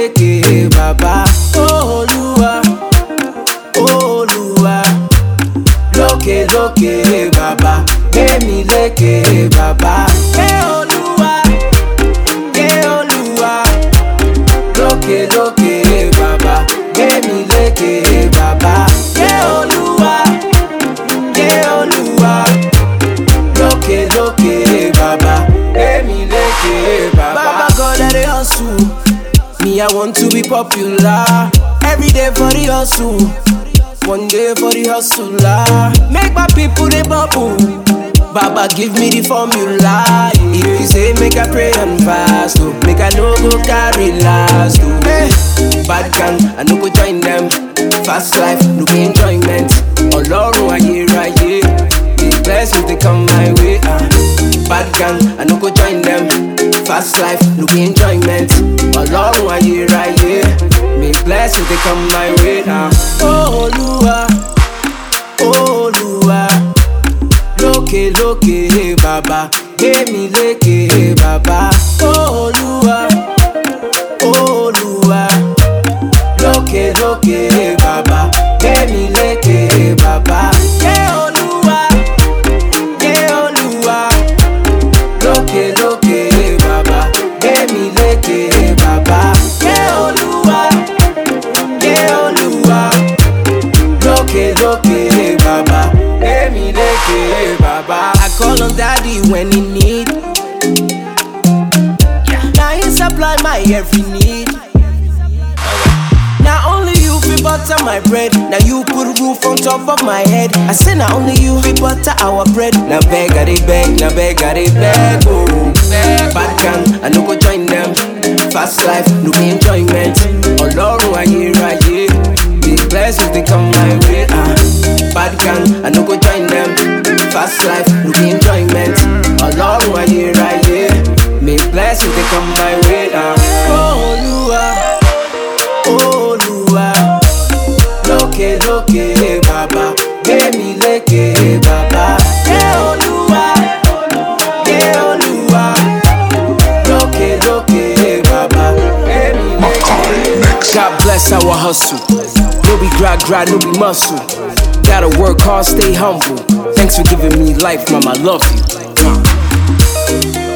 lékè bàbá. Olúwa, Olúwa, lókè lókè bàbá, gbé mi lékè bàbá. Olúwa, Olúwa, lókè lókè bàbá, gbé mi lékè bàbá. Olúwa, Olúwa, lókè lókè bàbá, gbé mi lékè bàbá. Baba God I dey hustle, me I want to be popular. Every day for the hustle, one day for the hustler. Make my people they bubble. Baba give me the formula. If you say make I pray and fast, oh, make I no go carry last. Oh. Hey, bad gang, I no go join them. Fast life, no be enjoyment. Ọlọ́run ayérayé, the blessings they come my way. Bad gang, I no go join them. Fast life, no be enjoyment. Ọlọ́run ayérayé, the blessings they come my way. Olúwa, Olúwa, lókè lókè bàbá, gbé mi lékè bàbá. Olúwa, Olúwa, lókè lókè bàbá, gbé mi lékè bàbá. Olúwa, Olúwa, lókè lókè bàbá, gbé mi lékè bàbá. Olúwa, Olúwa, lókè lókè bàbá, gbé mi lékè bàbá. I call on daddy when he need. Now he supply my every need. Now only you fi butter my bread. Now you put roof on top of my head. I say now only you fi butter our bread. Now beg I dey beg, now beg I dey beg. Oh, bad gang, I no go join them. Fast life, no be enjoyment. Ọlọ́run ayérayé, the blessings they come my way. Bad gang, I no go join them. Fast life, no be enjoyment. Ọlọ́run ayérayé, may blessings they come my way. Olúwa, Olúwa, lókè lókè bàbá, gbé mi lékè bàbá. Olúwa, Olúwa, lókè lókè bàbá, gbé mi lékè. God bless our hustle. No be gra, no be muscle. Gotta work hard, stay humble. Thanks for giving me life, mama, I love you.